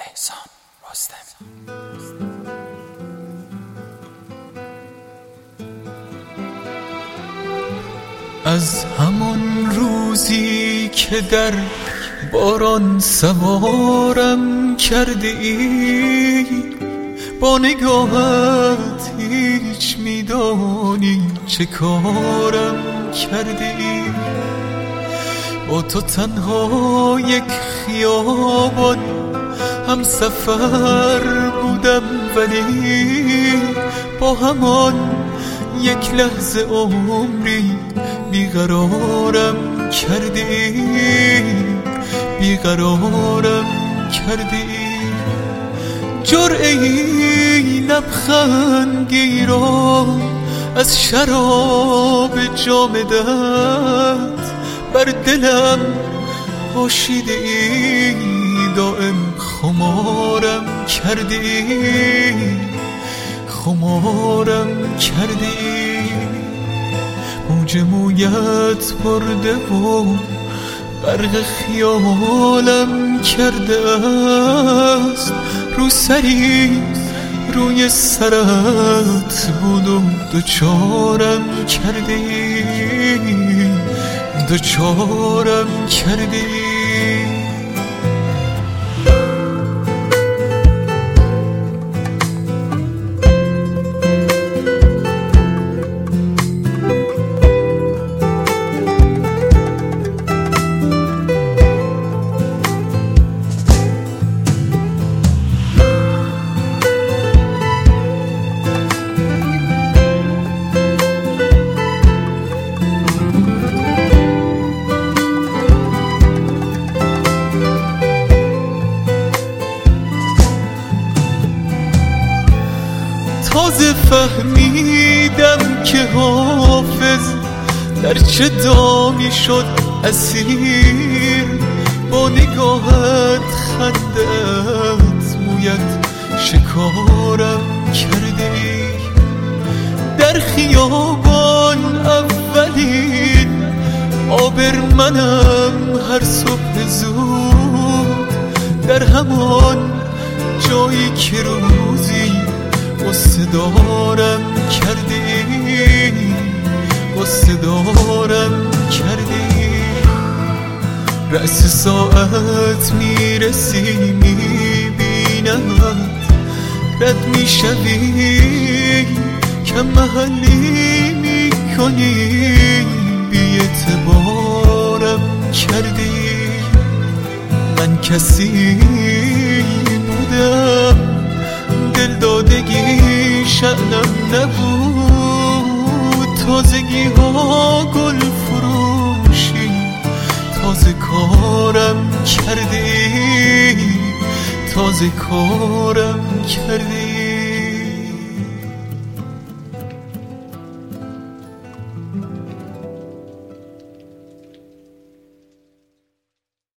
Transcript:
احسان رستمی. از همان روزی که در باران سوارم کرده ای، با نگاهت هیچ میدانی چه کارم کرده ای. با تو تنها یک خیابان هم سفر بودم، ولی با همان یک لحظه عمری بیقرارم کرده ای، بیقرارم کرده ای. جرعه‌ای لبخندی را از شراب جام دست بر دلم پاشیده ای، دائم خمارم کرده ای، خمارم کرده ای. موج مویت برده و برق خیالم کرده است. رو سری روی سرت بود و دوچارم کرده ای، دوچارم کرده ای. تازه فهمیدم که حافظ در چه دامی شد اسیر. با نگاهت خندت مویت شکارم کرده ای. در خیابان اولین آبرمنم هر صبح زود، در همان جایی که روزی قصه دارم کرده ای، قصه دارم کرده ای. رأس ساعت میرسی میبینمت، رد میشوی کم محلی میکنی، بی اعتبارم کرده ای. من کسی بودم دل دادگی شأنم نبود، تازگی ها گل فروشی تازه کارم کرده ای، تازه کارم کرده ای.